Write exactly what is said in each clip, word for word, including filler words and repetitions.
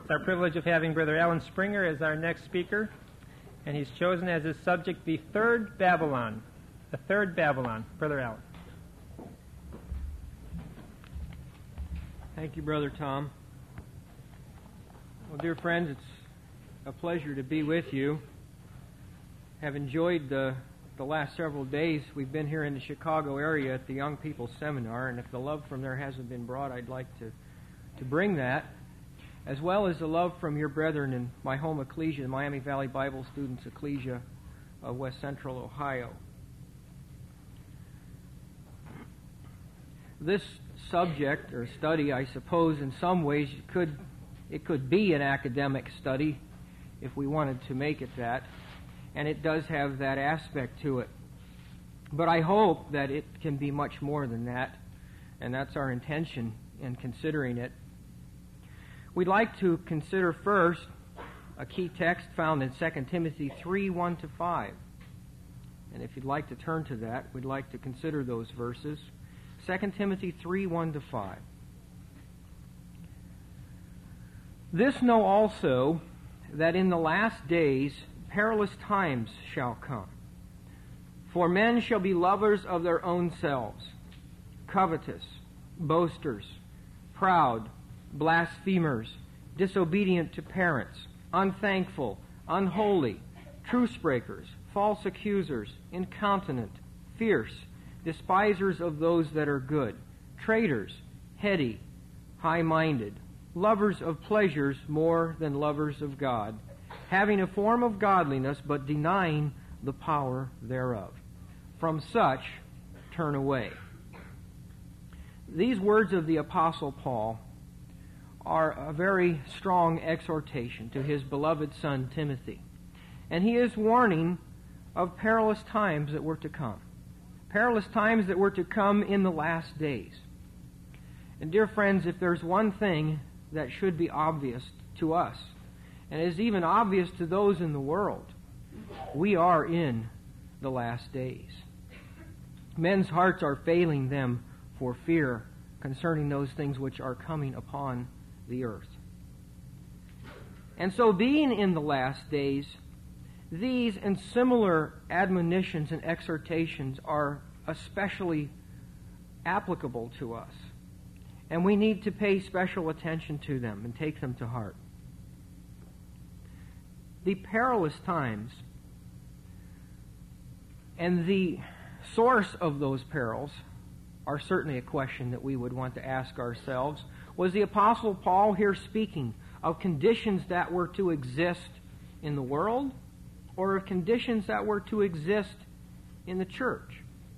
It's our privilege of having Brother Alan Springer as our next speaker, and he's chosen as his subject the Third Babylon. The Third Babylon. Brother Alan. Thank you, Brother Tom. Well, dear friends, it's a pleasure to be with you. Have enjoyed the, the last several days. We've been here in the Chicago area at the Young People's Seminar, and if the love from there hasn't been brought, I'd like to, to bring that, as well as the love from your brethren in my home ecclesia, the Miami Valley Bible Students Ecclesia of West Central Ohio. This subject or study, I suppose, in some ways could it could be an academic study if we wanted to make it that, and it does have that aspect to it. But I hope that it can be much more than that, and that's our intention in considering it. We'd like to consider first a key text found in Second Timothy three, one to five. And if you'd like to turn to that, we'd like to consider those verses. Second Timothy three, one to five. This know also, that in the last days perilous times shall come. For men shall be lovers of their own selves, covetous, boasters, proud, blasphemers, disobedient to parents, unthankful, unholy, truce breakers, false accusers, incontinent, fierce, despisers of those that are good, traitors, heady, high-minded, lovers of pleasures more than lovers of God, having a form of godliness but denying the power thereof. From such turn away. These words of the Apostle Paul are a very strong exhortation to his beloved son Timothy. And he is warning of perilous times that were to come. Perilous times that were to come in the last days. And dear friends, if there's one thing that should be obvious to us, and is even obvious to those in the world, we are in the last days. Men's hearts are failing them for fear concerning those things which are coming upon the earth. And so, being in the last days, these and similar admonitions and exhortations are especially applicable to us. And we need to pay special attention to them and take them to heart. The perilous times and the source of those perils are certainly a question that we would want to ask ourselves. Was the Apostle Paul here speaking of conditions that were to exist in the world, or of conditions that were to exist in the church?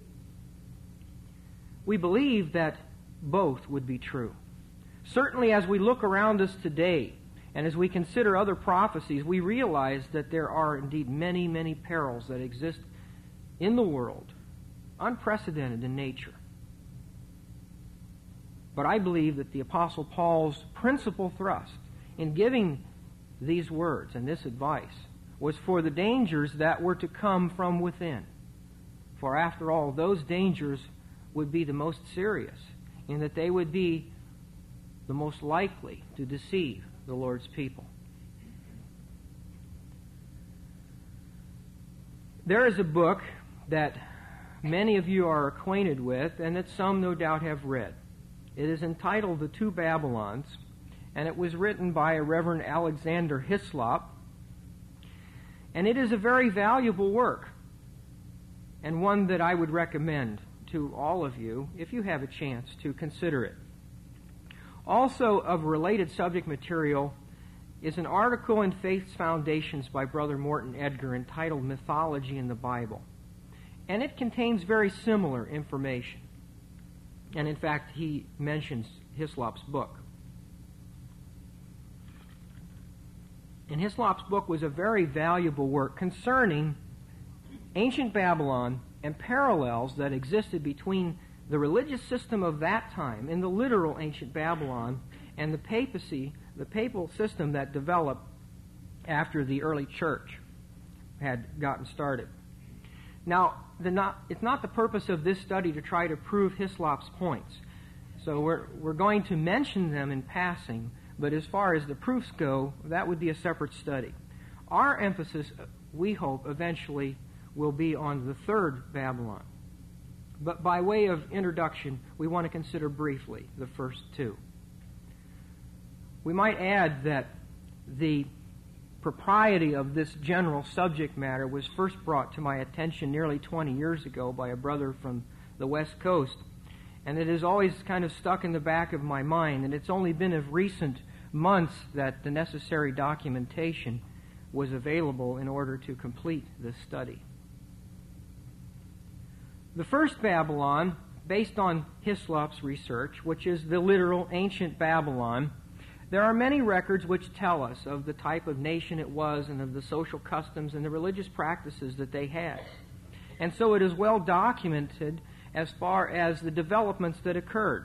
We believe that both would be true. Certainly as we look around us today, and as we consider other prophecies, we realize that there are indeed many, many perils that exist in the world, unprecedented in nature. But I believe that the Apostle Paul's principal thrust in giving these words and this advice was for the dangers that were to come from within. For after all, those dangers would be the most serious, in that they would be the most likely to deceive the Lord's people. There is a book that many of you are acquainted with, and that some no doubt have read. It is entitled The Two Babylons, and it was written by a Reverend Alexander Hislop, and it is a very valuable work, and one that I would recommend to all of you if you have a chance to consider it. Also of related subject material is an article in Faith's Foundations by Brother Morton Edgar entitled Mythology in the Bible. And it contains very similar information. And in fact, he mentions Hislop's book. And Hislop's book was a very valuable work concerning ancient Babylon and parallels that existed between the religious system of that time in the literal ancient Babylon and the papacy, the papal system that developed after the early church had gotten started. Now, the not, it's not the purpose of this study to try to prove Hislop's points. So we're, we're going to mention them in passing, But as far as the proofs go, that would be a separate study. Our emphasis, we hope, eventually will be on the third Babylon. But by way of introduction, we want to consider briefly the first two. We might add that the propriety of this general subject matter was first brought to my attention nearly twenty years ago by a brother from the West Coast, and it has always kind of stuck in the back of my mind, and it's only been of recent months that the necessary documentation was available in order to complete this study. The first Babylon, based on Hislop's research, which is the literal ancient Babylon, there are many records which tell us of the type of nation it was and of the social customs and the religious practices that they had. And so it is well documented as far as the developments that occurred.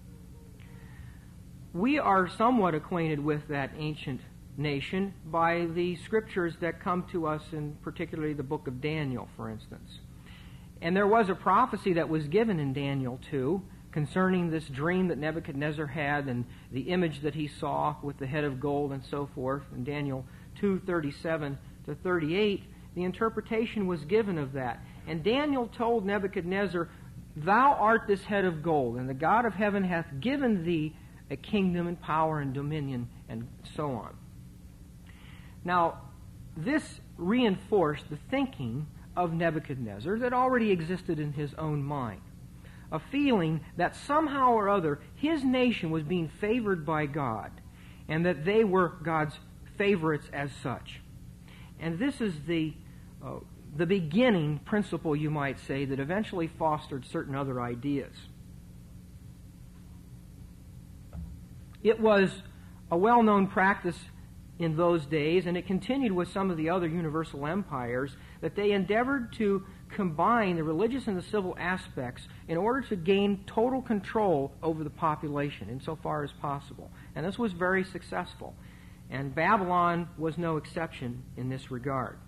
We are somewhat acquainted with that ancient nation by the scriptures that come to us in particularly the book of Daniel, for instance. And there was a prophecy that was given in Daniel two concerning this dream that Nebuchadnezzar had and the image that he saw with the head of gold and so forth. In Daniel two thirty-seven to thirty-eight, the interpretation was given of that. And Daniel told Nebuchadnezzar, "Thou art this head of gold, and the God of heaven hath given thee a kingdom and power and dominion," and so on. Now, this reinforced the thinking of Nebuchadnezzar that already existed in his own mind. A feeling that somehow or other his nation was being favored by God and that they were God's favorites as such. And this is the, uh, the beginning principle, you might say, that eventually fostered certain other ideas. It was a well-known practice in those days, and it continued with some of the other universal empires, that they endeavored to combine the religious and the civil aspects in order to gain total control over the population insofar as possible. And this was very successful. And Babylon was no exception in this regard.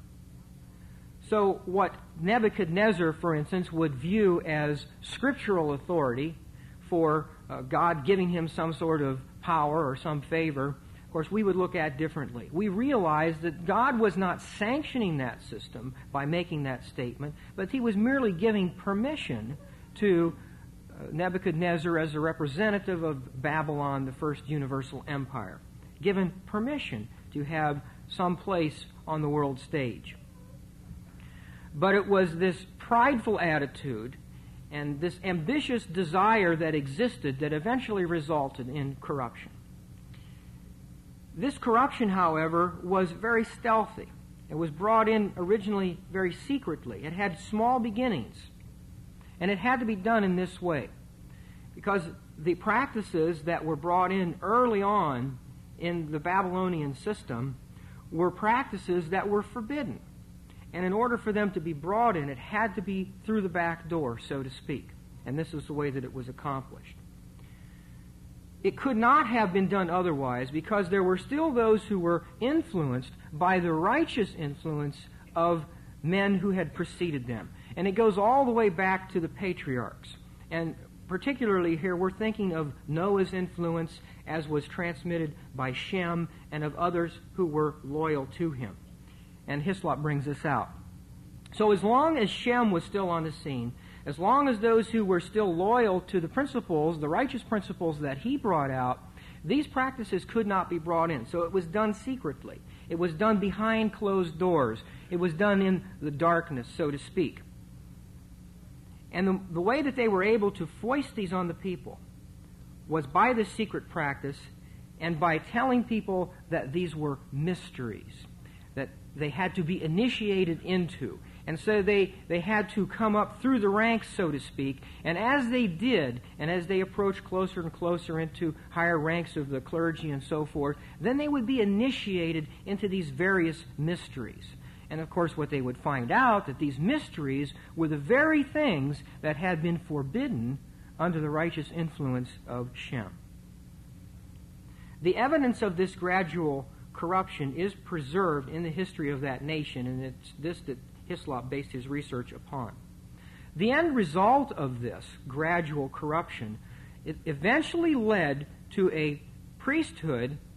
So what Nebuchadnezzar, for instance, would view as scriptural authority for uh, God giving him some sort of power or some favor, of course, we would look at differently. We realize that God was not sanctioning that system by making that statement, but he was merely giving permission to uh, Nebuchadnezzar as a representative of Babylon, the first universal empire, given permission to have some place on the world stage. But it was this prideful attitude and this ambitious desire that existed that eventually resulted in corruption. This corruption, however, was very stealthy. It was brought in originally very secretly. It had small beginnings. And it had to be done in this way, because the practices that were brought in early on in the Babylonian system were practices that were forbidden. And in order for them to be brought in, it had to be through the back door, so to speak. And this is the way that it was accomplished. It could not have been done otherwise, because there were still those who were influenced by the righteous influence of men who had preceded them. And it goes all the way back to the patriarchs. And particularly here we're thinking of Noah's influence as was transmitted by Shem and of others who were loyal to him. And Hislop brings this out. So as long as Shem was still on the scene, as long as those who were still loyal to the principles, the righteous principles that he brought out, these practices could not be brought in. So it was done secretly. It was done behind closed doors. It was done in the darkness, so to speak. And the, the way that they were able to foist these on the people was by this secret practice and by telling people that these were mysteries, that they had to be initiated into. And so they, they had to come up through the ranks, so to speak. And as they did, and as they approached closer and closer into higher ranks of the clergy and so forth, then they would be initiated into these various mysteries. And of course, what they would find out, that these mysteries were the very things that had been forbidden under the righteous influence of Shem. The evidence of this gradual corruption is preserved in the history of that nation, and it's this that Hislop based his research upon. The end result of this gradual corruption, it eventually led to a priesthood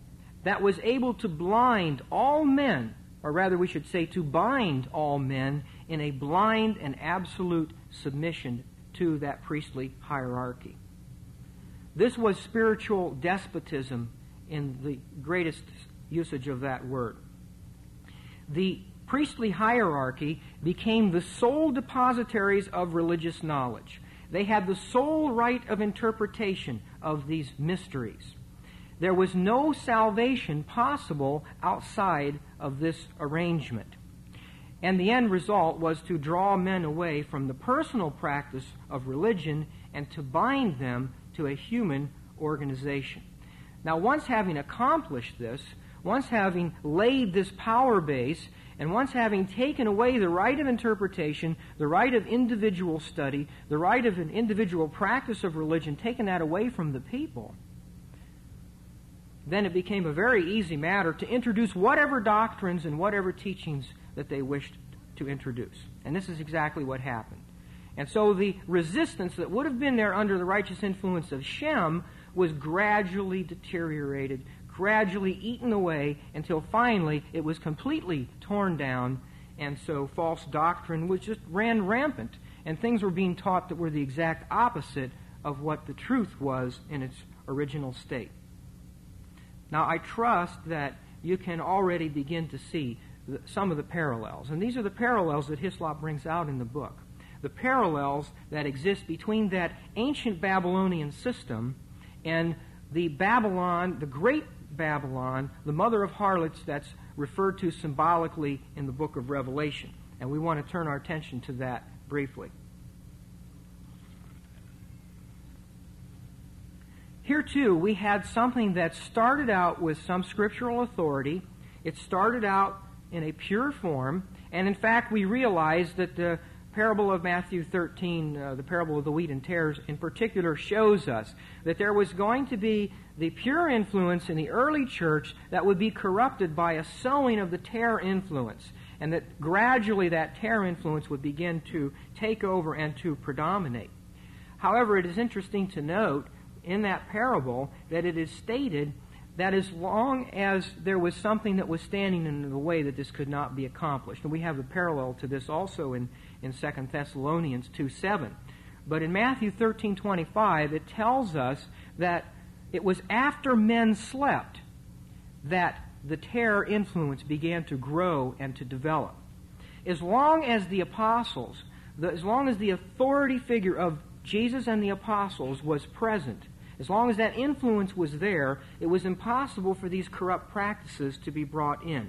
that was able to blind all men, or rather we should say to bind all men in a blind and absolute submission to that priestly hierarchy. This was spiritual despotism in the greatest usage of that word. The priestly hierarchy became the sole depositaries of religious knowledge. They had the sole right of interpretation of these mysteries. There was no salvation possible outside of this arrangement. And the end result was to draw men away from the personal practice of religion and to bind them to a human organization. Now, once having accomplished this, once having laid this power base, and once having taken away the right of interpretation, the right of individual study, the right of an individual practice of religion, taken that away from the people, then it became a very easy matter to introduce whatever doctrines and whatever teachings that they wished to introduce. And this is exactly what happened. And so the resistance that would have been there under the righteous influence of Shem was gradually deteriorated, gradually eaten away, until finally it was completely torn down, and so false doctrine was just ran rampant, and things were being taught that were the exact opposite of what the truth was in its original state. Now, I trust that you can already begin to see the, some of the parallels, and these are the parallels that Hislop brings out in the book. The parallels that exist between that ancient Babylonian system and the Babylon, the great Babylon, the mother of harlots that's referred to symbolically in the book of Revelation. And we want to turn our attention to that briefly. Here, too, we had something that started out with some scriptural authority. It started out in a pure form, and in fact, we realize that the parable of Matthew thirteen, uh, the parable of the wheat and tares in particular, shows us that there was going to be the pure influence in the early church that would be corrupted by a sowing of the tare influence, and that gradually that tare influence would begin to take over and to predominate. However, it is interesting to note in that parable that it is stated that as long as there was something that was standing in the way, that this could not be accomplished. And we have a parallel to this also in, in Second Thessalonians two seven. But in Matthew thirteen twenty-five, it tells us that it was after men slept that the tare influence began to grow and to develop. As long as the apostles, the, as long as the authority figure of Jesus and the apostles was present, as long as that influence was there, it was impossible for these corrupt practices to be brought in.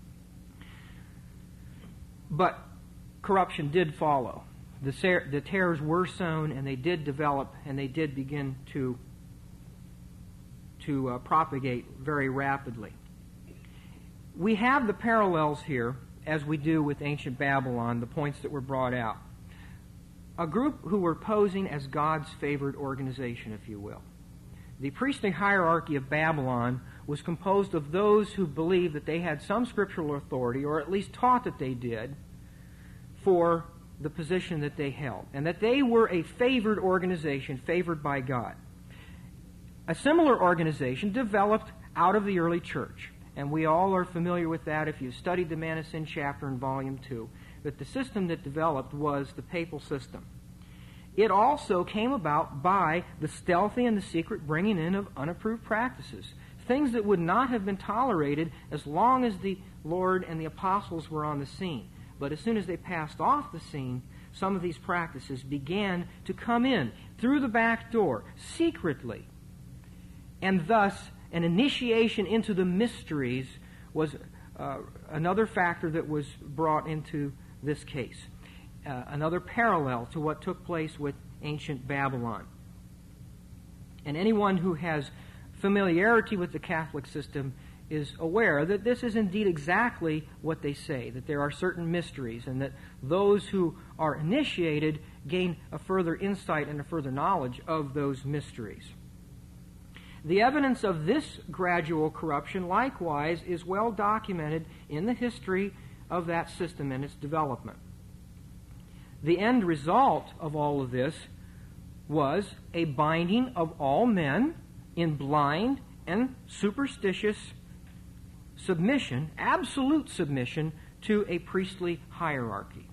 But corruption did follow. The, the tares were sown, and they did develop, and they did begin to, to uh, propagate very rapidly. We have the parallels here, as we do with ancient Babylon, the points that were brought out. A group who were posing as God's favored organization, if you will. The priestly hierarchy of Babylon was composed of those who believed that they had some scriptural authority, or at least taught that they did, for the position that they held, and that they were a favored organization, favored by God. A similar organization developed out of the early church, and we all are familiar with that if you've studied the Man of Sin chapter in Volume two, that the system that developed was the papal system. It also came about by the stealthy and the secret bringing in of unapproved practices, things that would not have been tolerated as long as the Lord and the apostles were on the scene. But as soon as they passed off the scene, some of these practices began to come in through the back door, secretly. And thus, an initiation into the mysteries was uh, another factor that was brought into this case. Uh, another parallel to what took place with ancient Babylon. And anyone who has familiarity with the Catholic system is aware that this is indeed exactly what they say, that there are certain mysteries, and that those who are initiated gain a further insight and a further knowledge of those mysteries. The evidence of this gradual corruption, likewise, is well documented in the history of that system and its development. The end result of all of this was a binding of all men in blind and superstitious submission, absolute submission, to a priestly hierarchy.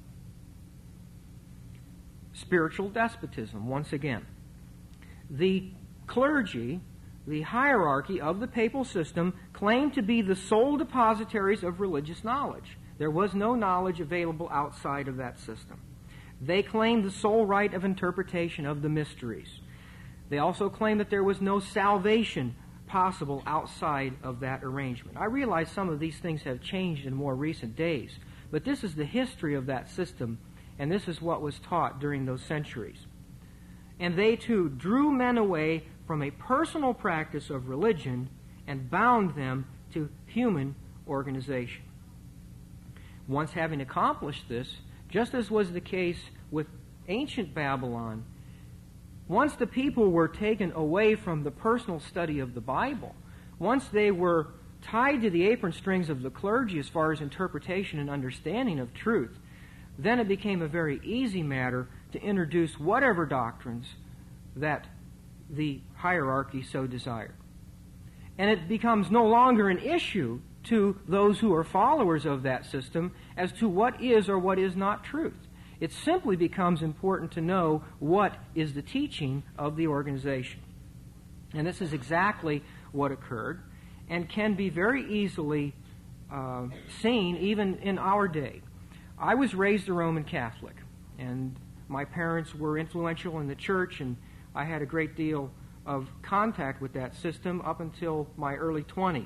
Spiritual despotism, once again. The clergy, the hierarchy of the papal system, claimed to be the sole depositaries of religious knowledge. There was no knowledge available outside of that system. They claimed the sole right of interpretation of the mysteries. They also claimed that there was no salvation possible outside of that arrangement. I realize some of these things have changed in more recent days, but this is the history of that system, and this is what was taught during those centuries. And they too drew men away from a personal practice of religion and bound them to human organization. Once having accomplished this, just as was the case with ancient Babylon, once the people were taken away from the personal study of the Bible, once they were tied to the apron strings of the clergy as far as interpretation and understanding of truth, then it became a very easy matter to introduce whatever doctrines that the hierarchy so desired. And it becomes no longer an issue to those who are followers of that system as to what is or what is not truth. It simply becomes important to know what is the teaching of the organization. And this is exactly what occurred and can be very easily uh, seen even in our day. I was raised a Roman Catholic, and my parents were influential in the church, and I had a great deal of contact with that system up until my early twenties.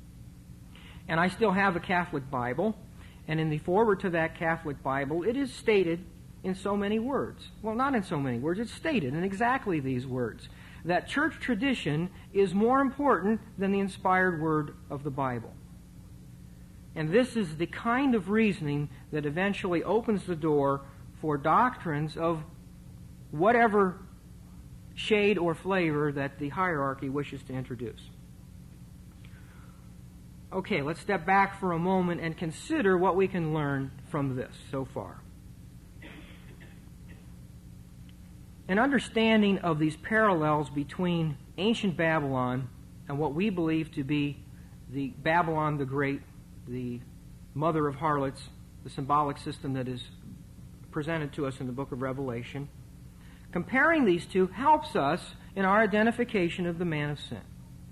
And I still have a Catholic Bible, and in the foreword to that Catholic Bible, it is stated in so many words. Well, not in so many words, it's stated in exactly these words, that church tradition is more important than the inspired word of the Bible. And this is the kind of reasoning that eventually opens the door for doctrines of whatever shade or flavor that the hierarchy wishes to introduce. Okay, let's step back for a moment and consider what we can learn from this so far. An understanding of these parallels between ancient Babylon and what we believe to be the Babylon the Great, the mother of harlots, the symbolic system that is presented to us in the book of Revelation. Comparing these two helps us in our identification of the man of sin.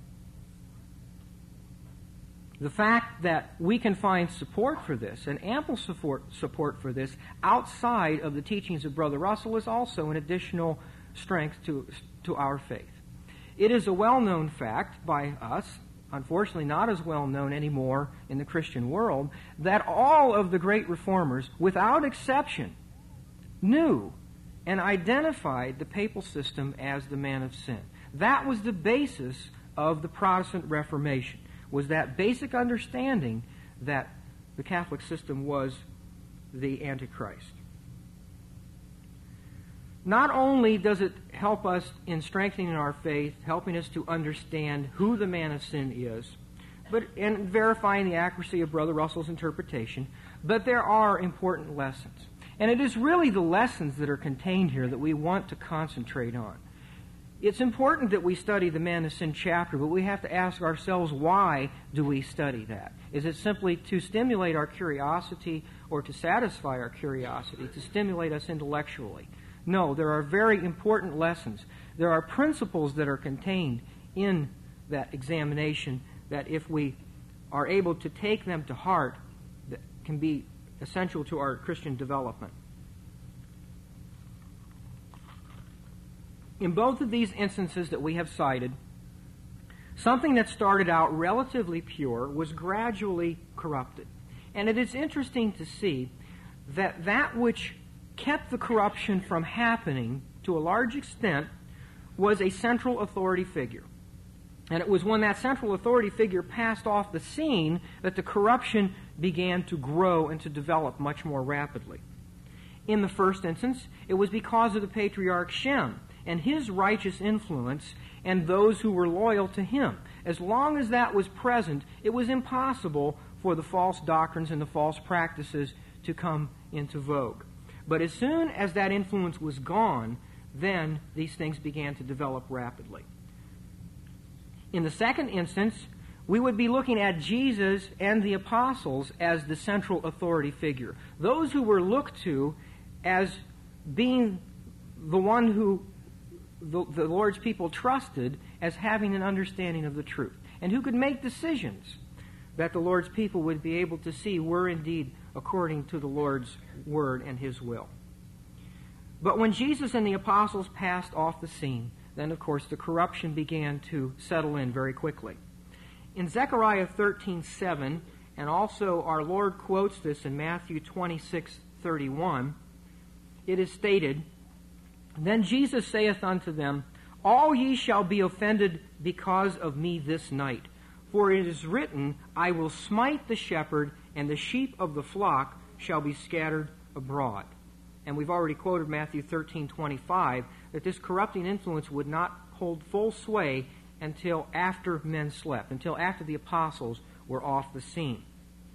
The fact that we can find support for this, and ample support, support for this, outside of the teachings of Brother Russell is also an additional strength to, to our faith. It is a well-known fact by us, unfortunately not as well known anymore in the Christian world, that all of the great reformers, without exception, knew and identified the papal system as the man of sin. That was the basis of the Protestant Reformation, was that basic understanding that the Catholic system was the Antichrist. Not only does it help us in strengthening our faith, helping us to understand who the man of sin is, but in verifying the accuracy of Brother Russell's interpretation, but there are important lessons. And it is really the lessons that are contained here that we want to concentrate on. It's important that we study the man of sin chapter, but we have to ask ourselves, why do we study that? Is it simply to stimulate our curiosity or to satisfy our curiosity, to stimulate us intellectually? No, there are very important lessons. There are principles that are contained in that examination that if we are able to take them to heart, that can be essential to our Christian development. In both of these instances that we have cited, something that started out relatively pure was gradually corrupted. And it is interesting to see that that which kept the corruption from happening to a large extent was a central authority figure. And it was when that central authority figure passed off the scene that the corruption began to grow and to develop much more rapidly. In the first instance, it was because of the patriarch Shem and his righteous influence and those who were loyal to him. As long as that was present, it was impossible for the false doctrines and the false practices to come into vogue. But as soon as that influence was gone, then these things began to develop rapidly. In the second instance, we would be looking at Jesus and the apostles as the central authority figure. Those who were looked to as being the one who the, the Lord's people trusted as having an understanding of the truth, and who could make decisions that the Lord's people would be able to see were indeed according to the Lord's word and His will. But when Jesus and the apostles passed off the scene, then of course the corruption began to settle in very quickly. In Zechariah thirteen seven, and also our Lord quotes this in Matthew twenty-six thirty-one, it is stated, "Then Jesus saith unto them, All ye shall be offended because of me this night. For it is written, I will smite the shepherd, and the sheep of the flock shall be scattered abroad." And we've already quoted Matthew thirteen twenty-five, that this corrupting influence would not hold full sway until after men slept, until after the apostles were off the scene.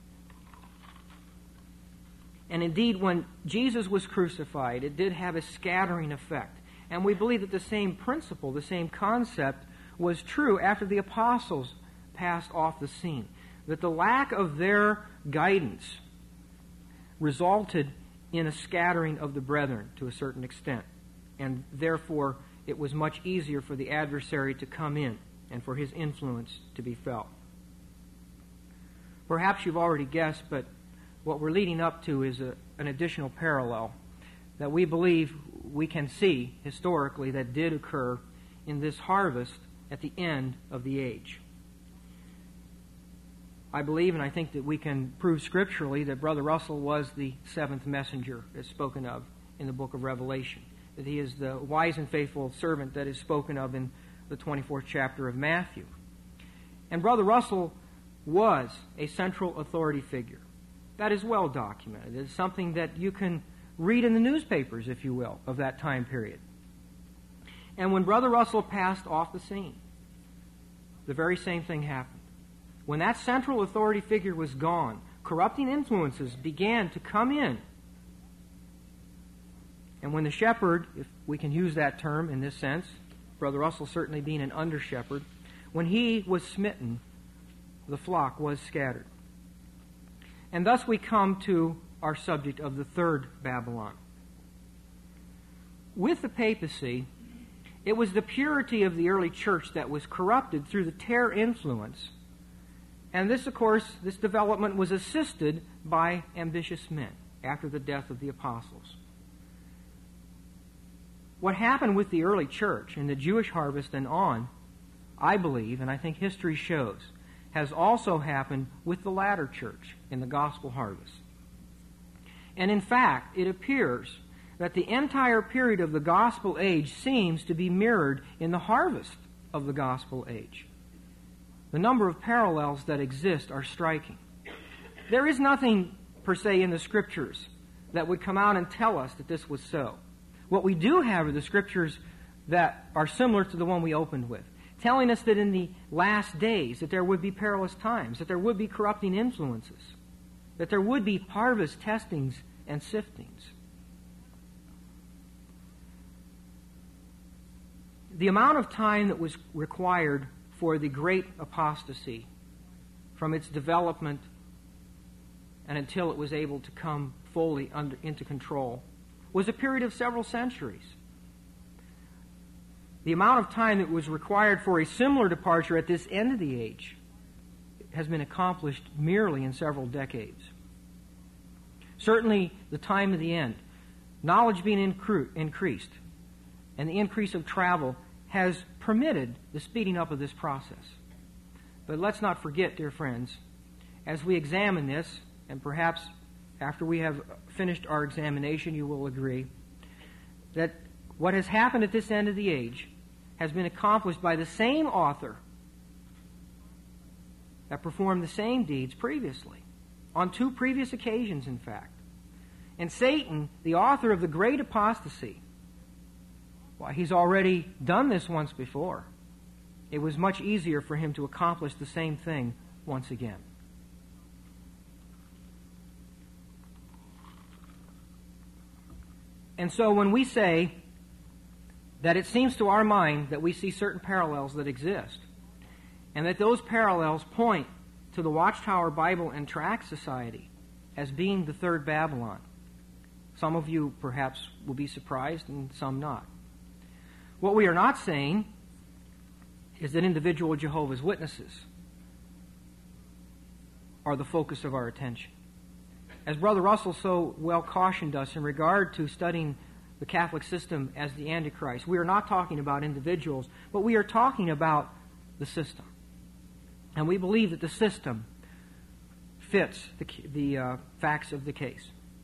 And indeed, when Jesus was crucified, it did have a scattering effect. And we believe that the same principle, the same concept, was true after the apostles passed off the scene. That the lack of their guidance resulted in a scattering of the brethren to a certain extent. And therefore, it was much easier for the adversary to come in and for his influence to be felt. Perhaps you've already guessed, but what we're leading up to is a, an additional parallel that we believe we can see historically that did occur in this harvest at the end of the age. I believe, and I think that we can prove scripturally, that Brother Russell was the seventh messenger as spoken of in the book of Revelation. That he is the wise and faithful servant that is spoken of in the twenty-fourth chapter of Matthew. And Brother Russell was a central authority figure. That is well documented. It is something that you can read in the newspapers, if you will, of that time period. And when Brother Russell passed off the scene, the very same thing happened. When that central authority figure was gone, corrupting influences began to come in. And when the shepherd, if we can use that term in this sense, Brother Russell certainly being an under-shepherd, when he was smitten, the flock was scattered. And thus we come to our subject of the third Babylon. With the papacy, it was the purity of the early church that was corrupted through the terror influence. And this, of course, this development was assisted by ambitious men after the death of the apostles. What happened with the early church in the Jewish harvest and on, I believe, and I think history shows, has also happened with the latter church in the gospel harvest. And in fact, it appears that the entire period of the gospel age seems to be mirrored in the harvest of the gospel age. The number of parallels that exist are striking. There is nothing, per se, in the Scriptures that would come out and tell us that this was so. What we do have are the Scriptures that are similar to the one we opened with, telling us that in the last days that there would be perilous times, that there would be corrupting influences, that there would be harvest testings and siftings. The amount of time that was required for the great apostasy from its development and until it was able to come fully under, into control was a period of several centuries. The amount of time that was required for a similar departure at this end of the age has been accomplished merely in several decades. Certainly, the time of the end, knowledge being incre- increased, and the increase of travel has permitted the speeding up of this process. But let's not forget, dear friends, as we examine this, and perhaps after we have finished our examination you will agree, that what has happened at this end of the age has been accomplished by the same author that performed the same deeds previously, on two previous occasions, in fact. And Satan, the author of the great apostasy, why, he's already done this once before. It was much easier for him to accomplish the same thing once again. And so when we say that it seems to our mind that we see certain parallels that exist, and that those parallels point to the Watchtower Bible and Tract Society as being the third Babylon. Some of you perhaps will be surprised and some not. What we are not saying is that individual Jehovah's Witnesses are the focus of our attention. As Brother Russell so well cautioned us in regard to studying the Catholic system as the Antichrist, we are not talking about individuals, but we are talking about the system. And we believe that the system fits the, the uh, facts of the case.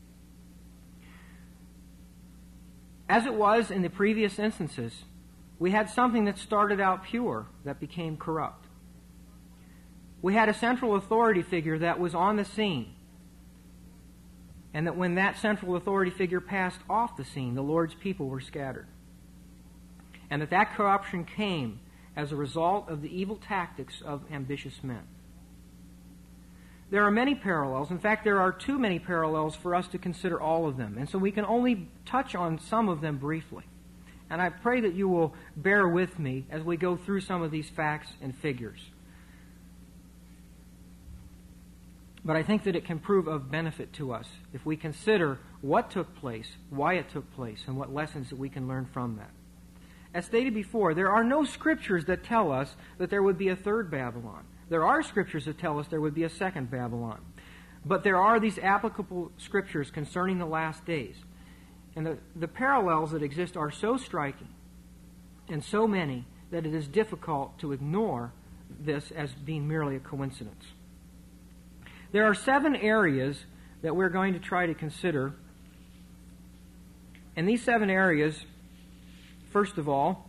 As it was in the previous instances, we had something that started out pure that became corrupt. We had a central authority figure that was on the scene, and that when that central authority figure passed off the scene, the Lord's people were scattered. And that that corruption came as a result of the evil tactics of ambitious men. There are many parallels. In fact, there are too many parallels for us to consider all of them. And so we can only touch on some of them briefly. And I pray that you will bear with me as we go through some of these facts and figures. But I think that it can prove of benefit to us if we consider what took place, why it took place, and what lessons that we can learn from that. As stated before, there are no scriptures that tell us that there would be a third Babylon. There are scriptures that tell us there would be a second Babylon. But there are these applicable scriptures concerning the last days. And the, the parallels that exist are so striking and so many that it is difficult to ignore this as being merely a coincidence. There are seven areas that we're going to try to consider. And these seven areas, first of all,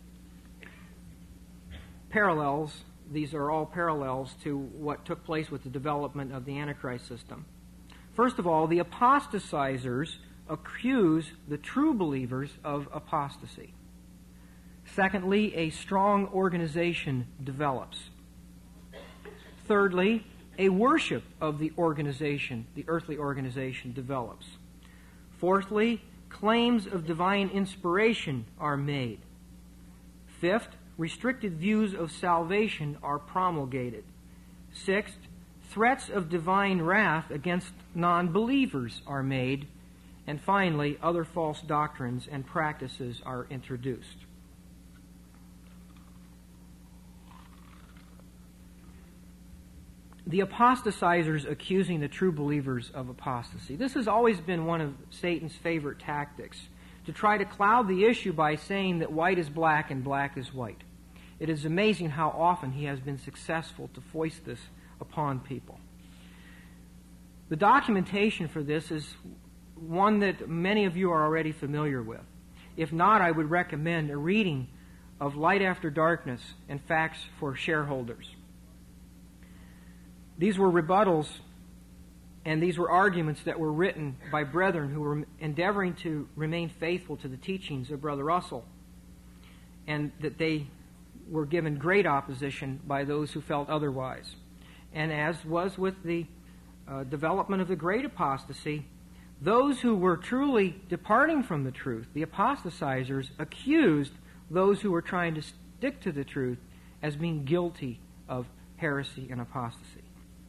parallels. These are all parallels to what took place with the development of the Antichrist system. First of all, the apostatizers accuse the true believers of apostasy. Secondly, a strong organization develops. Thirdly, a worship of the organization, the earthly organization, develops. Fourthly, claims of divine inspiration are made. Fifth, restricted views of salvation are promulgated. Sixth, threats of divine wrath against non-believers are made. And finally, other false doctrines and practices are introduced. The apostatizers accusing the true believers of apostasy. This has always been one of Satan's favorite tactics, to try to cloud the issue by saying that white is black and black is white. It is amazing how often he has been successful to foist this upon people. The documentation for this is one that many of you are already familiar with. If not, I would recommend a reading of Light After Darkness and Facts for Shareholders. These were rebuttals and these were arguments that were written by brethren who were endeavoring to remain faithful to the teachings of Brother Russell, and that they were given great opposition by those who felt otherwise. And as was with the uh, development of the great apostasy, those who were truly departing from the truth, the apostatizers, accused those who were trying to stick to the truth as being guilty of heresy and apostasy.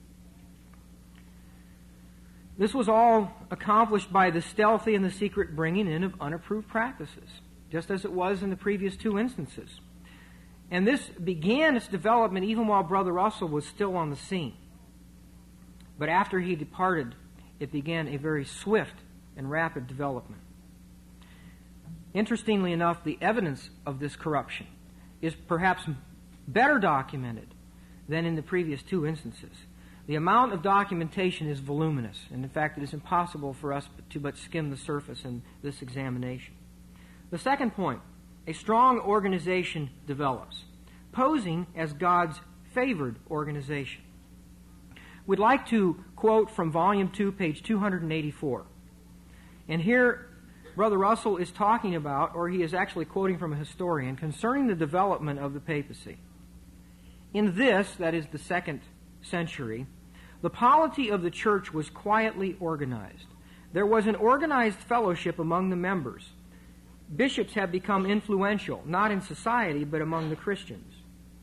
This was all accomplished by the stealthy and the secret bringing in of unapproved practices, just as it was in the previous two instances. And this began its development even while Brother Russell was still on the scene. But after he departed, it began a very swift and rapid development. Interestingly enough, the evidence of this corruption is perhaps better documented than in the previous two instances. The amount of documentation is voluminous, and in fact it is impossible for us to but skim the surface in this examination. The second point, a strong organization develops, posing as God's favored organization. We'd like to quote from Volume two, page two hundred eighty-four. And here, Brother Russell is talking about, or he is actually quoting from a historian, concerning the development of the papacy. In this, that is the second century, the polity of the church was quietly organized. There was an organized fellowship among the members. Bishops have become influential, not in society, but among the Christians.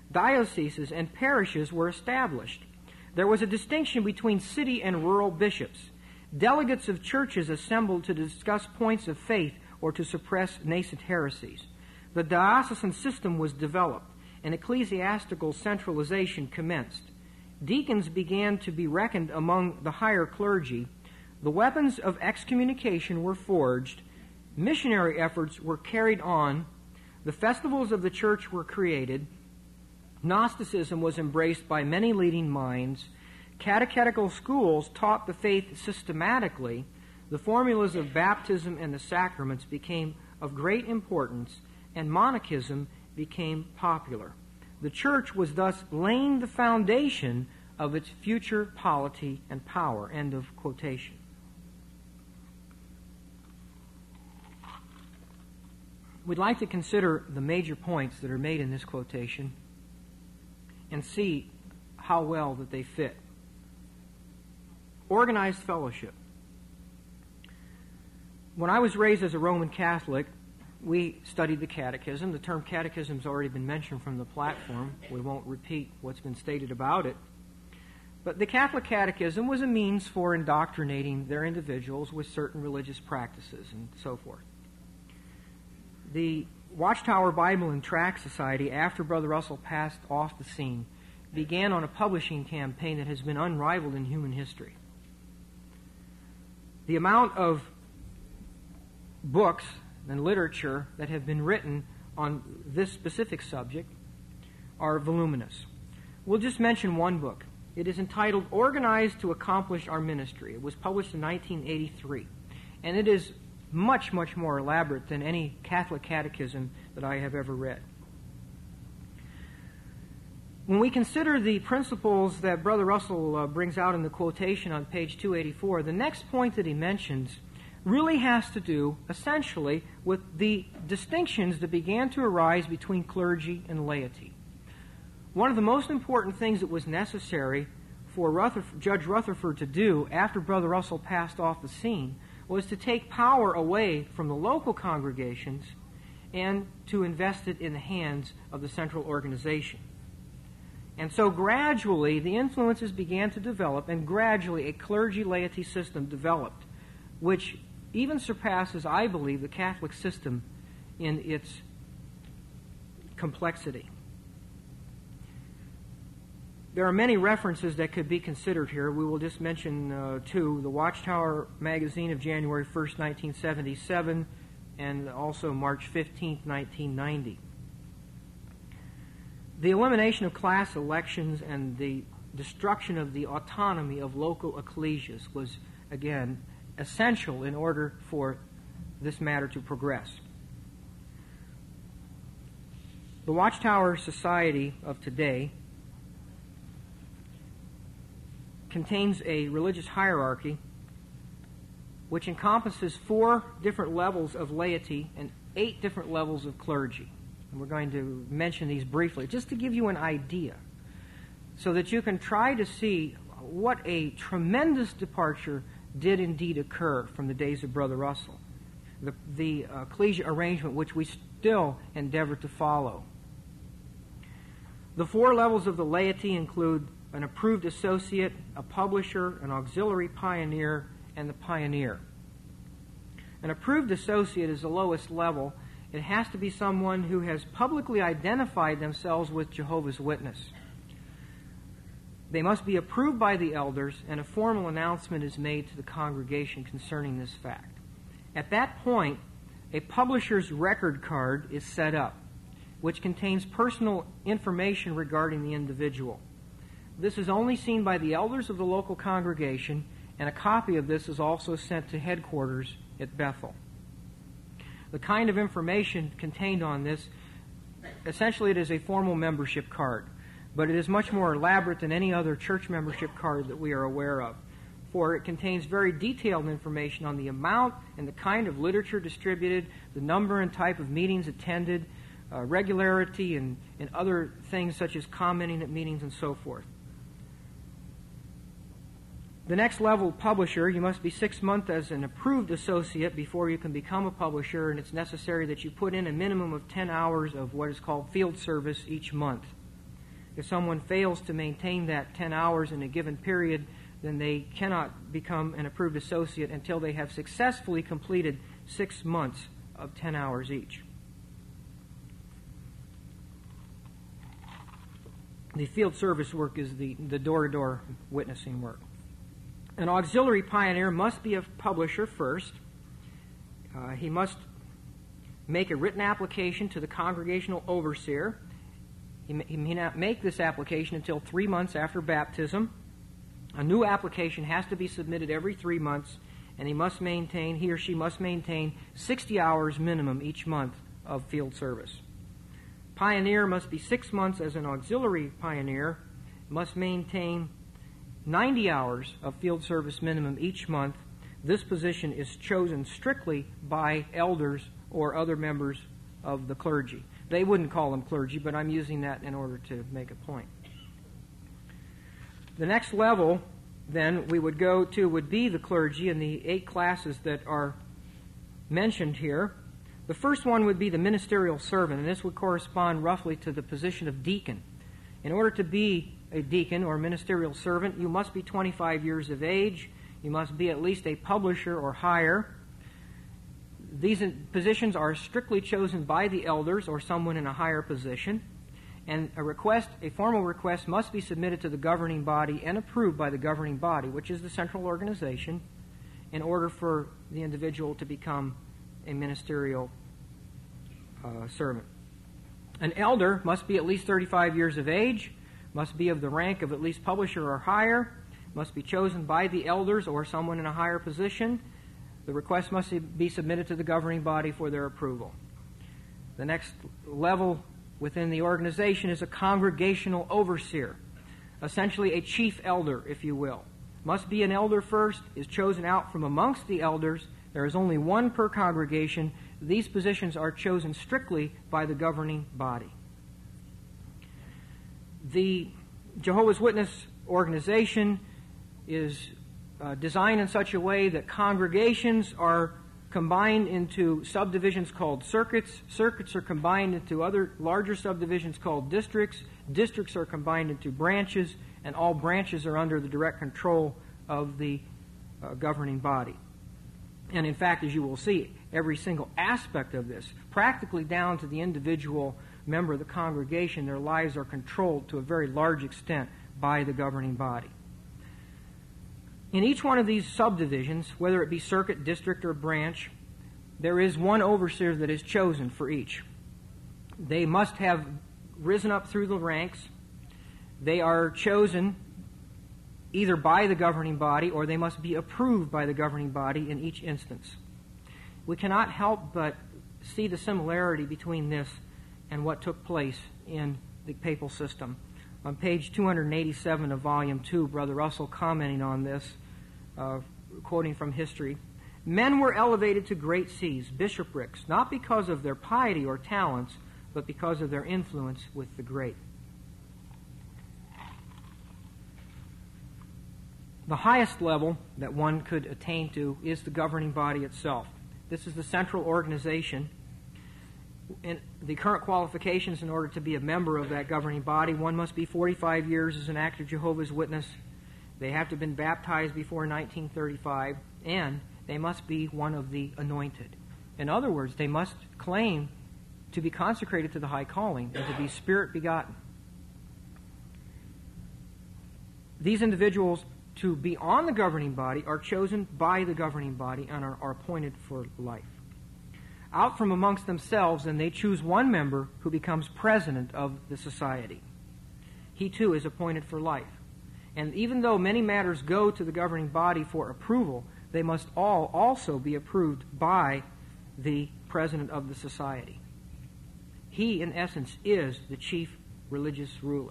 Dioceses and parishes were established. There was a distinction between city and rural bishops. Delegates of churches assembled to discuss points of faith or to suppress nascent heresies. The diocesan system was developed, and ecclesiastical centralization commenced. Deacons began to be reckoned among the higher clergy. The weapons of excommunication were forged. Missionary efforts were carried on. The festivals of the church were created. Gnosticism was embraced by many leading minds. Catechetical schools taught the faith systematically. The formulas of baptism and the sacraments became of great importance, and monachism became popular. The church was thus laying the foundation of its future polity and power. End of quotation. We'd like to consider the major points that are made in this quotation and see how well that they fit. Organized fellowship. When I was raised as a Roman Catholic, we studied the catechism. The term catechism has already been mentioned from the platform. We won't repeat what's been stated about it. But the Catholic catechism was a means for indoctrinating their individuals with certain religious practices and so forth. The Watchtower Bible and Tract Society, after Brother Russell passed off the scene, began on a publishing campaign that has been unrivaled in human history. The amount of books and literature that have been written on this specific subject are voluminous. We'll just mention one book. It is entitled Organized to Accomplish Our Ministry. It was published in nineteen eighty-three, and it is much, much more elaborate than any Catholic catechism that I have ever read. When we consider the principles that Brother Russell uh, brings out in the quotation on page two eighty-four, the next point that he mentions really has to do, essentially, with the distinctions that began to arise between clergy and laity. One of the most important things that was necessary for Rutherford, Judge Rutherford to do after Brother Russell passed off the scene was to take power away from the local congregations and to invest it in the hands of the central organization. And so gradually the influences began to develop, and gradually a clergy-laity system developed, which even surpasses, I believe, the Catholic system in its complexity. There are many references that could be considered here. We will just mention uh, two, the Watchtower magazine of January first, nineteen seventy-seven, and also March fifteenth, nineteen ninety. The elimination of class elections and the destruction of the autonomy of local ecclesias was, again, essential in order for this matter to progress. The Watchtower Society of today contains a religious hierarchy which encompasses four different levels of laity and eight different levels of clergy. And we're going to mention these briefly, just to give you an idea, so that you can try to see what a tremendous departure did indeed occur from the days of Brother Russell, the, the uh, ecclesia arrangement which we still endeavor to follow. The four levels of the laity include an approved associate, a publisher, an auxiliary pioneer, and the pioneer. An approved associate is the lowest level. It has to be someone who has publicly identified themselves with Jehovah's Witness. They must be approved by the elders, and a formal announcement is made to the congregation concerning this fact. At that point, a publisher's record card is set up, which contains personal information regarding the individual. This is only seen by the elders of the local congregation, and a copy of this is also sent to headquarters at Bethel. The kind of information contained on this, essentially it is a formal membership card, but it is much more elaborate than any other church membership card that we are aware of, for it contains very detailed information on the amount and the kind of literature distributed, the number and type of meetings attended, uh, regularity, and, and other things such as commenting at meetings and so forth. The next level, publisher, you must be six months as an approved associate before you can become a publisher, and it's necessary that you put in a minimum of ten hours of what is called field service each month. If someone fails to maintain that ten hours in a given period, then they cannot become an approved associate until they have successfully completed six months of ten hours each. The field service work is the, the door-to-door witnessing work. An auxiliary pioneer must be a publisher first. Uh, he must make a written application to the congregational overseer. He may, he may not make this application until three months after baptism. A new application has to be submitted every three months, and he must maintain, he or she must maintain sixty hours minimum each month of field service. Pioneer must be six months as an auxiliary pioneer, must maintain ninety hours of field service minimum each month. This position is chosen strictly by elders or other members of the clergy. They wouldn't call them clergy, but I'm using that in order to make a point. The next level, then, we would go to would be the clergy in the eight classes that are mentioned here. The first one would be the ministerial servant, and this would correspond roughly to the position of deacon. In order to be a deacon or ministerial servant, you must be twenty-five years of age. You must be at least a publisher or higher. These positions are strictly chosen by the elders or someone in a higher position. And a request, a formal request, must be submitted to the governing body and approved by the governing body, which is the central organization, in order for the individual to become a ministerial uh, servant. An elder must be at least thirty-five years of age, must be of the rank of at least publisher or higher, must be chosen by the elders or someone in a higher position. The request must be submitted to the governing body for their approval. The next level within the organization is a congregational overseer, essentially a chief elder, if you will. Must be an elder first, is chosen out from amongst the elders. There is only one per congregation. These positions are chosen strictly by the governing body. The Jehovah's Witness organization is uh, designed in such a way that congregations are combined into subdivisions called circuits. Circuits are combined into other larger subdivisions called districts. Districts are combined into branches, and all branches are under the direct control of the uh, governing body. And in fact, as you will see, every single aspect of this, practically down to the individual member of the congregation, their lives are controlled to a very large extent by the governing body. In each one of these subdivisions, whether it be circuit, district, or branch, there is one overseer that is chosen for each. They must have risen up through the ranks. They are chosen either by the governing body or they must be approved by the governing body in each instance. We cannot help but see the similarity between this and what took place in the papal system. On page two eighty-seven of Volume two, Brother Russell commenting on this, uh, quoting from history, men were elevated to great sees, bishoprics, not because of their piety or talents, but because of their influence with the great. The highest level that one could attain to is the governing body itself. This is the central organization. In the current qualifications in order to be a member of that governing body, one must be forty-five years as an active Jehovah's Witness. They have to have been baptized before nineteen thirty-five, and they must be one of the anointed. In other words, they must claim to be consecrated to the high calling and to be Spirit begotten. These individuals to be on the governing body are chosen by the governing body and are, are appointed for life. Out from amongst themselves, and they choose one member who becomes president of the society. He too is appointed for life. And even though many matters go to the governing body for approval, they must all also be approved by the president of the society. He, in essence, is the chief religious ruler.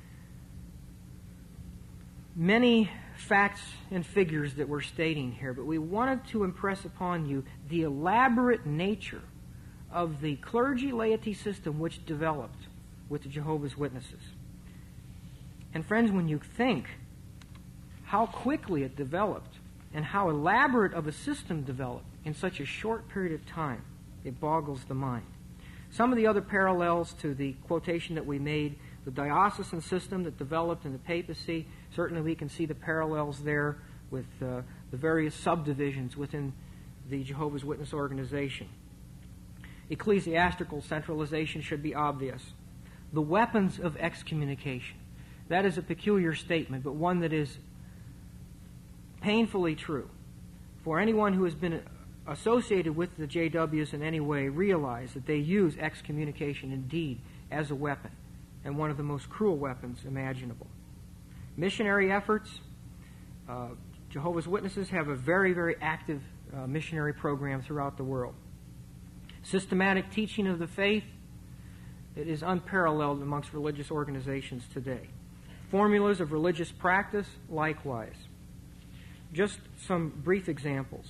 Many facts and figures that we're stating here, but we wanted to impress upon you the elaborate nature of the clergy-laity system which developed with the Jehovah's Witnesses. And friends, when you think how quickly it developed and how elaborate of a system developed in such a short period of time, it boggles the mind. Some of the other parallels to the quotation that we made The diocesan system that developed in the papacy, certainly we can see the parallels there with uh, the various subdivisions within the Jehovah's Witness organization. Ecclesiastical centralization should be obvious. The weapons of excommunication. That is a peculiar statement, but one that is painfully true. For anyone who has been associated with the J Ws in any way, realize that they use excommunication indeed as a weapon, and one of the most cruel weapons imaginable. Missionary efforts. Uh, Jehovah's Witnesses have a very, very active uh, missionary program throughout the world. Systematic teaching of the faith. It is unparalleled amongst religious organizations today. Formulas of religious practice, likewise. Just some brief examples.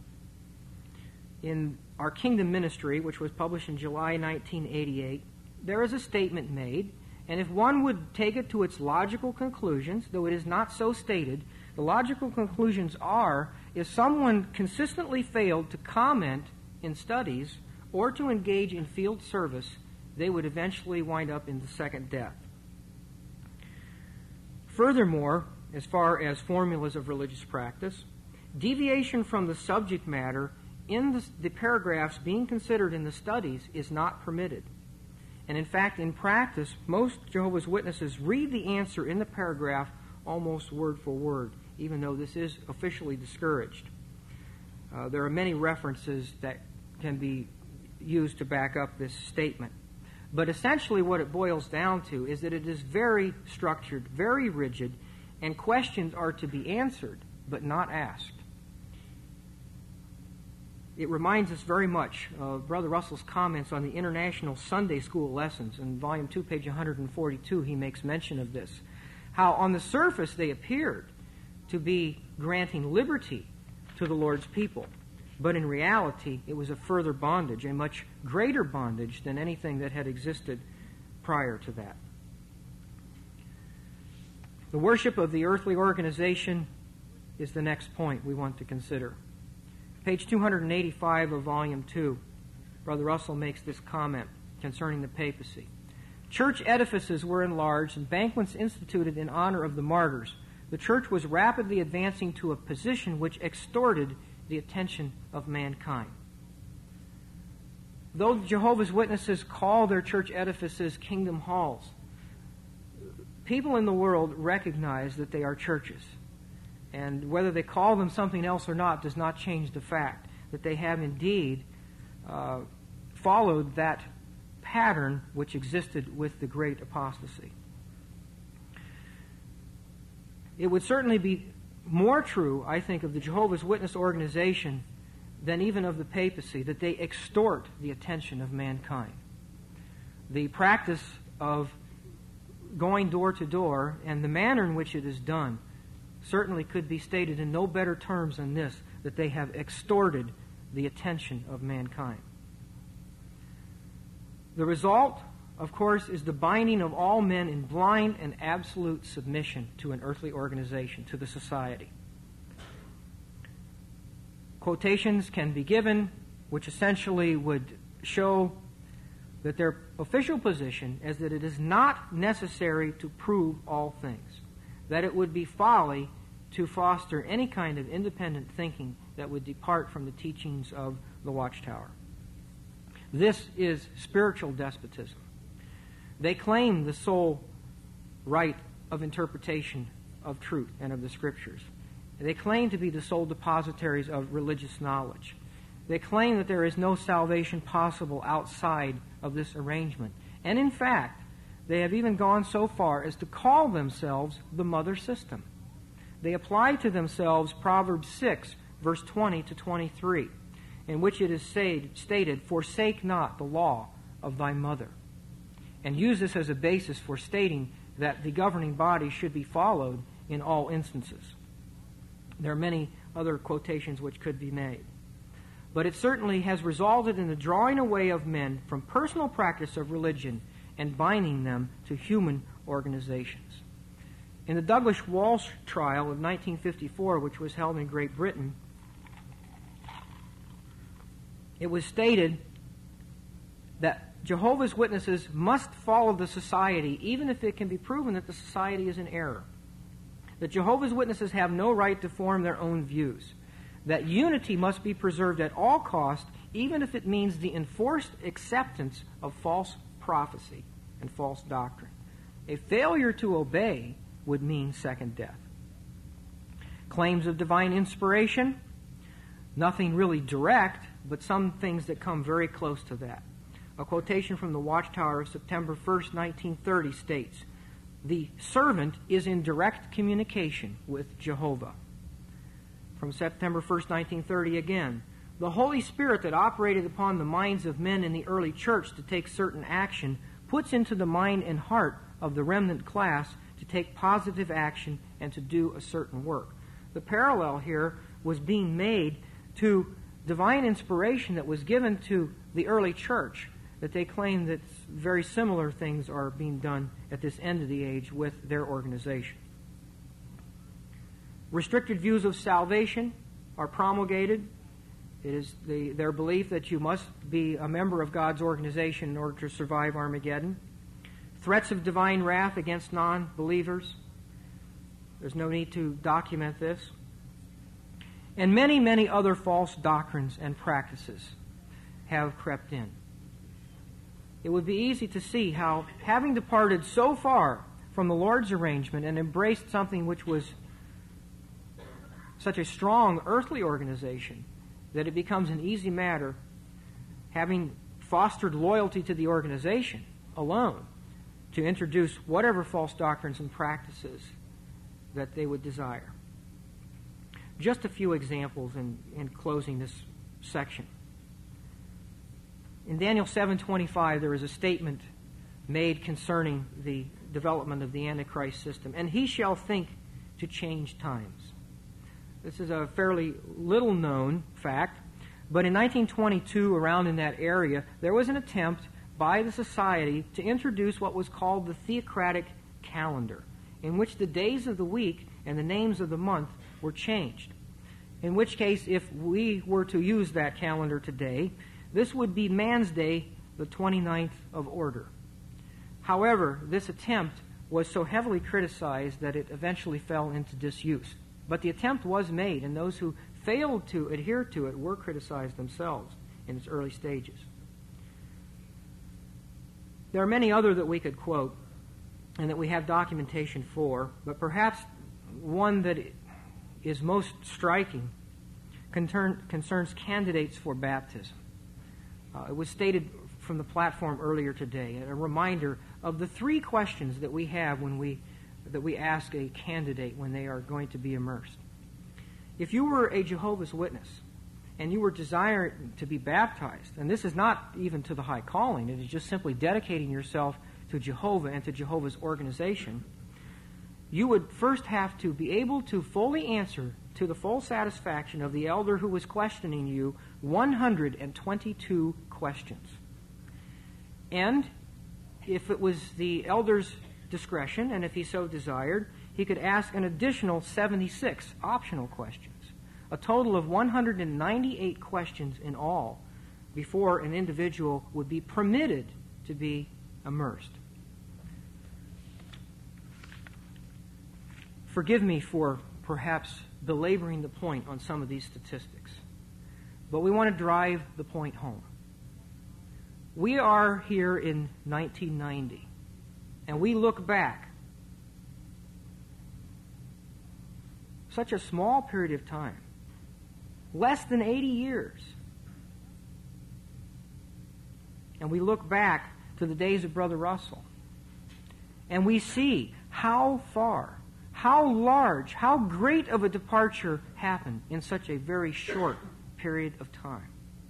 In our Kingdom Ministry, which was published in July nineteen eighty-eight, there is a statement made, and if one would take it to its logical conclusions, though it is not so stated, the logical conclusions are, if someone consistently failed to comment in studies or to engage in field service, they would eventually wind up in the second death. Furthermore, as far as formulas of religious practice, deviation from the subject matter in the, the paragraphs being considered in the studies is not permitted. And in fact, in practice, most Jehovah's Witnesses read the answer in the paragraph almost word for word, even though this is officially discouraged. Uh, there are many references that can be used to back up this statement. But essentially what it boils down to is that it is very structured, very rigid, and questions are to be answered, but not asked. It reminds us very much of Brother Russell's comments on the International Sunday School Lessons. In Volume two, page one forty-two, he makes mention of this. How on the surface they appeared to be granting liberty to the Lord's people, but in reality it was a further bondage, a much greater bondage than anything that had existed prior to that. The worship of the earthly organization is the next point we want to consider. Page two eighty-five of Volume two, Brother Russell makes this comment concerning the papacy. Church edifices were enlarged and banquets instituted in honor of the martyrs. The church was rapidly advancing to a position which extorted the attention of mankind. Though the Jehovah's Witnesses call their church edifices kingdom halls, people in the world recognize that they are churches. And whether they call them something else or not does not change the fact that they have indeed uh, followed that pattern which existed with the great apostasy. It would certainly be more true, I think, of the Jehovah's Witness organization than even of the papacy, that they extort the attention of mankind. The practice of going door to door and the manner in which it is done certainly could be stated in no better terms than this, that they have extorted the attention of mankind. The result, of course, is the binding of all men in blind and absolute submission to an earthly organization, to the society. Quotations can be given which essentially would show that their official position is that it is not necessary to prove all things, that it would be folly to foster any kind of independent thinking that would depart from the teachings of the Watchtower. This is spiritual despotism. They claim the sole right of interpretation of truth and of the Scriptures. They claim to be the sole depositaries of religious knowledge. They claim that there is no salvation possible outside of this arrangement. And in fact, they have even gone so far as to call themselves the mother system. They apply to themselves Proverbs six, verse twenty to twenty-three, in which it is stated, "Forsake not the law of thy mother," and use this as a basis for stating that the governing body should be followed in all instances. There are many other quotations which could be made. But it certainly has resulted in the drawing away of men from personal practice of religion and binding them to human organizations. In the Douglas Walsh trial of nineteen fifty-four, which was held in Great Britain, it was stated that Jehovah's Witnesses must follow the society, even if it can be proven that the society is in error. That Jehovah's Witnesses have no right to form their own views. That unity must be preserved at all cost, even if it means the enforced acceptance of false prophecy and false doctrine. A failure to obey would mean second death. Claims of divine inspiration, nothing really direct, but some things that come very close to that. A quotation from the Watchtower of September first, nineteen thirty states, "The servant is in direct communication with Jehovah." From September first, nineteen thirty again, "The Holy Spirit that operated upon the minds of men in the early church to take certain action puts into the mind and heart of the remnant class to take positive action and to do a certain work." The parallel here was being made to divine inspiration that was given to the early church, that they claim that very similar things are being done at this end of the age with their organization. Restricted views of salvation are promulgated. It is the, their belief that you must be a member of God's organization in order to survive Armageddon. Threats of divine wrath against non-believers. There's no need to document this. And many, many other false doctrines and practices have crept in. It would be easy to see how, having departed so far from the Lord's arrangement and embraced something which was such a strong earthly organization, that it becomes an easy matter, having fostered loyalty to the organization alone, to introduce whatever false doctrines and practices that they would desire. Just a few examples in, in closing this section. In Daniel seven twenty-five, there is a statement made concerning the development of the Antichrist system. "And he shall think to change times." This is a fairly little known fact, but in nineteen twenty-two, around in that area, there was an attempt by the society to introduce what was called the theocratic calendar, in which the days of the week and the names of the month were changed. In which case, if we were to use that calendar today, this would be Man's Day, the twenty-ninth of order. However, this attempt was so heavily criticized that it eventually fell into disuse. But the attempt was made, and those who failed to adhere to it were criticized themselves in its early stages. There are many other that we could quote and that we have documentation for, but perhaps one that is most striking concern, concerns candidates for baptism. Uh, it was stated from the platform earlier today, a reminder of the three questions that we have when we that we ask a candidate when they are going to be immersed. If you were a Jehovah's Witness and you were desiring to be baptized, and this is not even to the high calling, it is just simply dedicating yourself to Jehovah and to Jehovah's organization, you would first have to be able to fully answer to the full satisfaction of the elder who was questioning you one hundred twenty-two questions. And if it was the elder's discretion, and if he so desired, he could ask an additional seventy-six optional questions, a total of one hundred ninety-eight questions in all, before an individual would be permitted to be immersed. Forgive me for perhaps belaboring the point on some of these statistics, but we want to drive the point home. We are here in nineteen ninety, and we look back. Such a small period of time, less than eighty years. And we look back to the days of Brother Russell, and we see how far, how large, how great of a departure happened in such a very short period of time.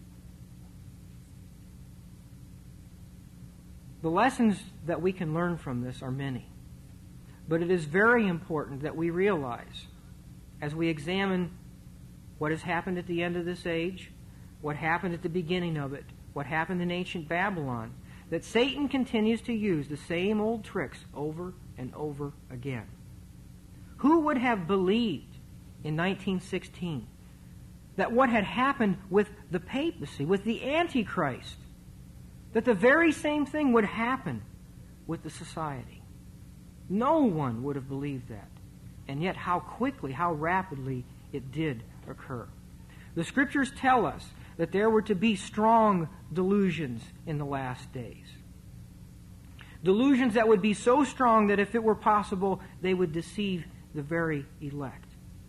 The lessons that we can learn from this are many, but it is very important that we realize, as we examine what has happened at the end of this age, what happened at the beginning of it, what happened in ancient Babylon, that Satan continues to use the same old tricks over and over again. Who would have believed in nineteen sixteen that what had happened with the papacy, with the Antichrist, that the very same thing would happen with the society. No one would have believed that. And yet how quickly, how rapidly it did occur. The Scriptures tell us that there were to be strong delusions in the last days. Delusions that would be so strong that if it were possible, they would deceive the very elect.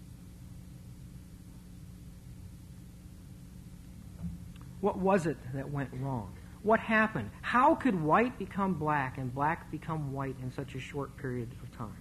What was it that went wrong? What happened? How could white become black and black become white in such a short period of time?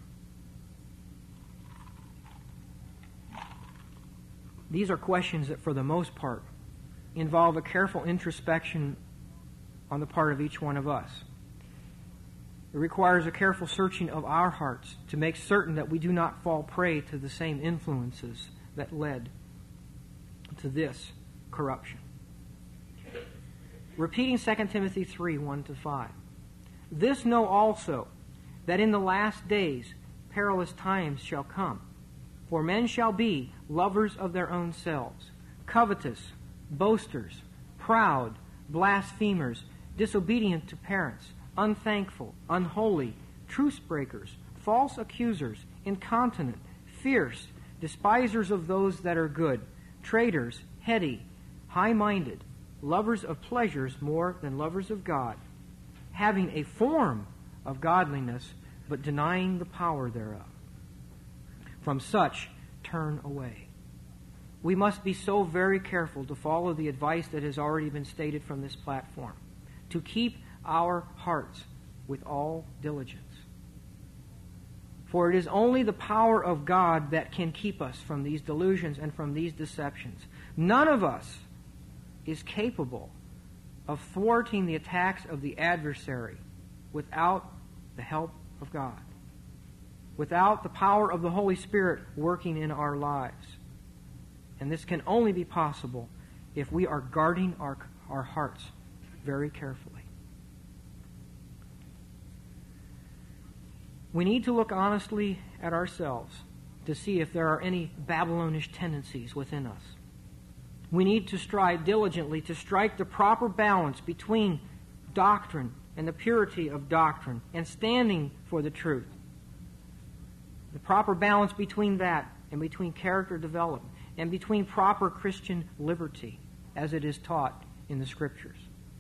These are questions that, for the most part, involve a careful introspection on the part of each one of us. It requires a careful searching of our hearts to make certain that we do not fall prey to the same influences that led to this corruption. Repeating Second Timothy three, one to five. This know also, that in the last days perilous times shall come. For men shall be lovers of their own selves, covetous, boasters, proud, blasphemers, disobedient to parents, unthankful, unholy, truce breakers, false accusers, incontinent, fierce, despisers of those that are good, traitors, heady, high-minded, lovers of pleasures more than lovers of God, having a form of godliness, but denying the power thereof. From such turn away. We must be so very careful to follow the advice that has already been stated from this platform, to keep our hearts with all diligence. For it is only the power of God that can keep us from these delusions and from these deceptions. None of us is capable of thwarting the attacks of the adversary without the help of God, without the power of the Holy Spirit working in our lives. And this can only be possible if we are guarding our, our hearts very carefully. We need to look honestly at ourselves to see if there are any Babylonish tendencies within us. We need to strive diligently to strike the proper balance between doctrine and the purity of doctrine and standing for the truth. The proper balance between that and between character development and between proper Christian liberty as it is taught in the Scriptures.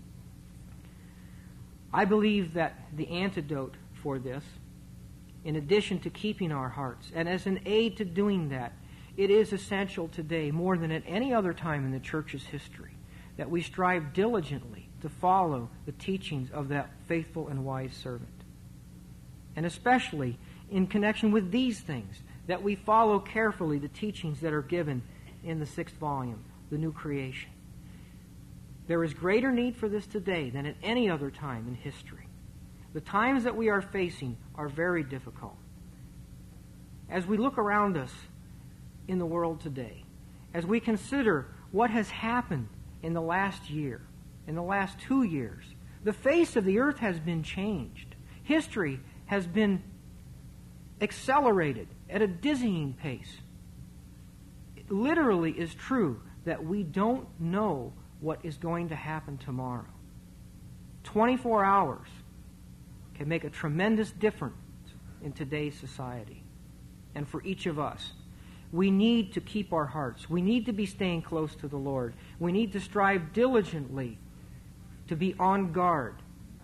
I believe that the antidote for this, in addition to keeping our hearts, and as an aid to doing that, it is essential today, more than at any other time in the church's history, that we strive diligently to follow the teachings of that faithful and wise servant. And especially in connection with these things, that we follow carefully the teachings that are given in the sixth volume, The New Creation. There is greater need for this today than at any other time in history. The times that we are facing are very difficult. As we look around us in the world today, as we consider what has happened in the last year, in the last two years, the face of the earth has been changed. History has been accelerated at a dizzying pace. It literally is true that we don't know what is going to happen tomorrow. twenty-four hours can make a tremendous difference in today's society. And for each of us, we need to keep our hearts. We need to be staying close to the Lord. We need to strive diligently to be on guard.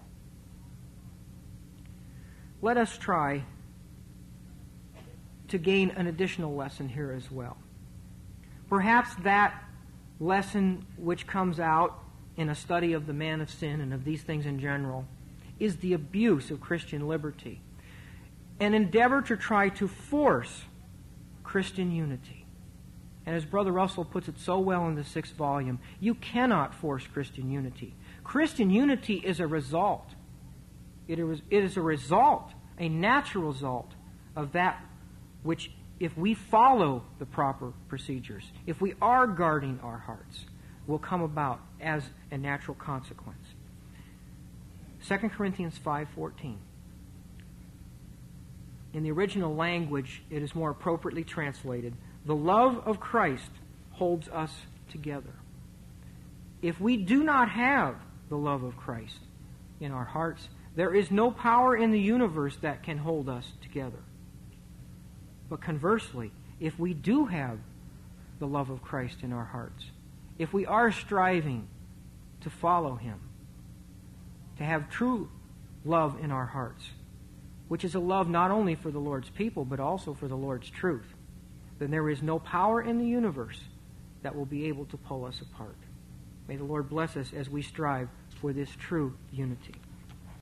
Let us try to gain an additional lesson here as well. Perhaps that lesson which comes out in a study of the man of sin and of these things in general is the abuse of Christian liberty, an endeavor to try to force Christian unity. And as Brother Russell puts it so well in the sixth volume, you cannot force Christian unity. Christian unity is a result. It is, it is a result, a natural result of that which, if we follow the proper procedures, if we are guarding our hearts, will come about as a natural consequence. Second Corinthians five fourteen. In the original language, it is more appropriately translated, "The love of Christ holds us together." If we do not have the love of Christ, in our hearts, there is no power in the universe that can hold us together. But conversely, if we do have the love of Christ in our hearts, if we are striving to follow Him, to have true love in our hearts, which is a love not only for the Lord's people, but also for the Lord's truth, then there is no power in the universe that will be able to pull us apart. May the Lord bless us as we strive for this true unity.